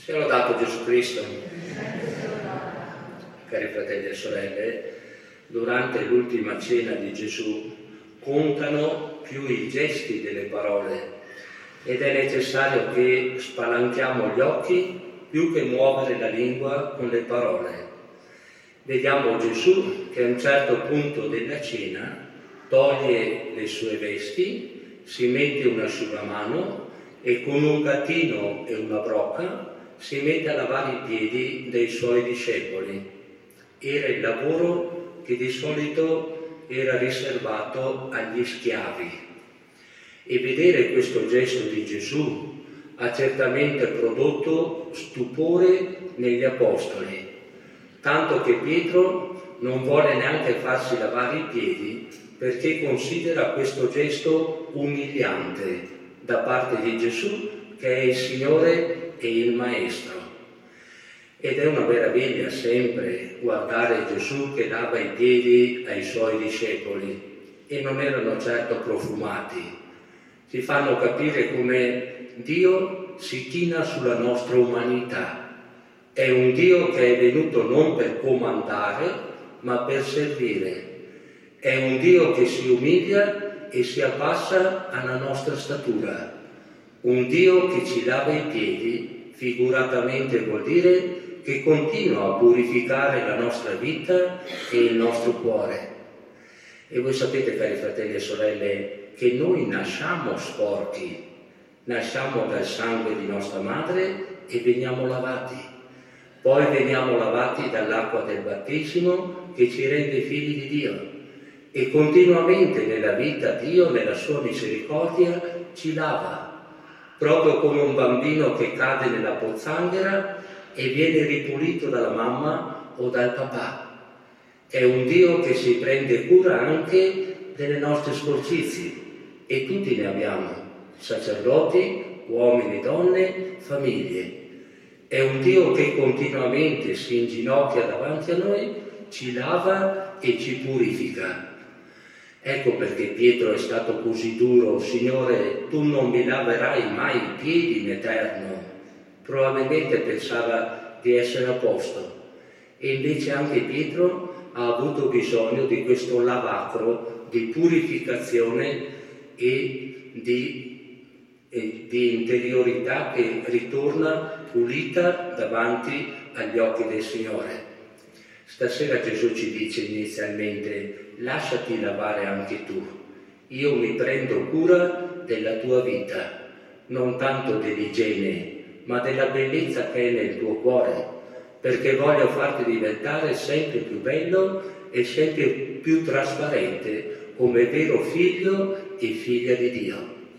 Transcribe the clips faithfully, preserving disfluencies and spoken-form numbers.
Sia lodato Gesù Cristo. Cari fratelli e sorelle, durante l'ultima cena di Gesù contano più i gesti delle parole ed è necessario che spalanchiamo gli occhi più che muovere la lingua con le parole. Vediamo Gesù che a un certo punto della cena toglie le sue vesti, si mette un asciugamano e con un gattino e una brocca si mette a lavare i piedi dei suoi discepoli. Era il lavoro che di solito era riservato agli schiavi. E vedere questo gesto di Gesù ha certamente prodotto stupore negli apostoli, tanto che Pietro non vuole neanche farsi lavare i piedi perché considera questo gesto umiliante da parte di Gesù, che è il Signore e il Maestro. Ed è una meraviglia sempre guardare Gesù che lava i piedi ai suoi discepoli, e non erano certo profumati. Ci fanno capire come Dio si china sulla nostra umanità. È un Dio che è venuto non per comandare, ma per servire. È un Dio che si umilia e si abbassa alla nostra statura. Un Dio che ci lava i piedi, figuratamente vuol dire che continua a purificare la nostra vita e il nostro cuore. E voi sapete, cari fratelli e sorelle, che noi nasciamo sporchi, nasciamo dal sangue di nostra madre e veniamo lavati. Poi veniamo lavati dall'acqua del battesimo che ci rende figli di Dio. E continuamente nella vita Dio, nella sua misericordia, ci lava. Proprio come un bambino che cade nella pozzanghera e viene ripulito dalla mamma o dal papà. È un Dio che si prende cura anche delle nostre sporcizie, e tutti ne abbiamo, sacerdoti, uomini, donne, famiglie. È un Dio che continuamente si inginocchia davanti a noi, ci lava e ci purifica. Ecco perché Pietro è stato così duro: Signore, tu non mi laverai mai i piedi in eterno. Probabilmente pensava di essere a posto, e invece anche Pietro ha avuto bisogno di questo lavacro di purificazione e di, e di interiorità che ritorna pulita davanti agli occhi del Signore. Stasera Gesù ci dice inizialmente: lasciati lavare anche tu, io mi prendo cura della tua vita, non tanto dell'igiene, ma della bellezza che è nel tuo cuore, perché voglio farti diventare sempre più bello e sempre più trasparente come vero figlio e figlia di Dio.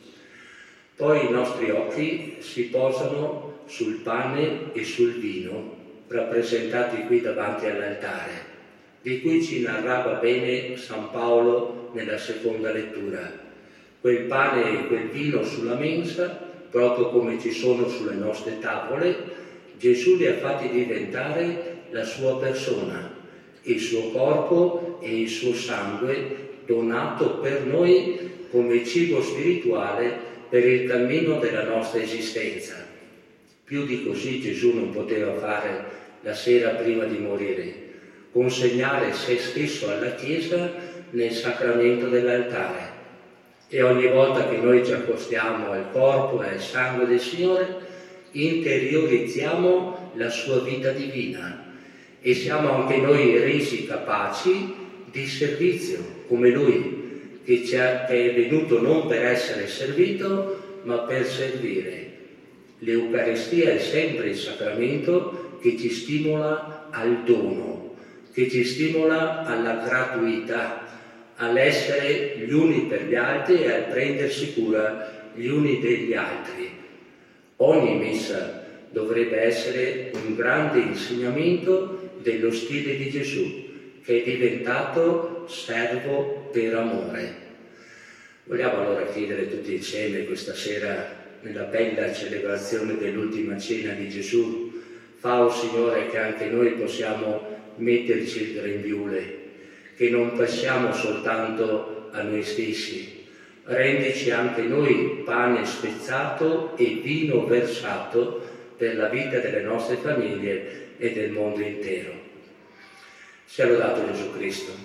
Poi i nostri occhi si posano sul pane e sul vino, rappresentati qui davanti all'altare, di cui ci narrava bene San Paolo nella seconda lettura. Quel pane e quel vino sulla mensa, proprio come ci sono sulle nostre tavole, Gesù li ha fatti diventare la sua persona, il suo corpo e il suo sangue donato per noi come cibo spirituale per il cammino della nostra esistenza. Più di così Gesù non poteva fare la sera prima di morire: consegnare se stesso alla Chiesa nel sacramento dell'altare. E ogni volta che noi ci accostiamo al corpo e al sangue del Signore, interiorizziamo la sua vita divina e siamo anche noi resi capaci di servizio, come Lui, che, ci ha, che è venuto non per essere servito, ma per servire. L'Eucaristia è sempre il sacramento che ci stimola al dono, che ci stimola alla gratuità, all'essere gli uni per gli altri e al prendersi cura gli uni degli altri. Ogni messa dovrebbe essere un grande insegnamento dello stile di Gesù, che è diventato servo per amore. Vogliamo allora chiedere tutti insieme questa sera, nella bella celebrazione dell'ultima cena di Gesù: fa, o Signore, che anche noi possiamo metterci il grembiule, che non passiamo soltanto a noi stessi, rendici anche noi pane spezzato e vino versato per la vita delle nostre famiglie e del mondo intero. Sia lodato Gesù Cristo.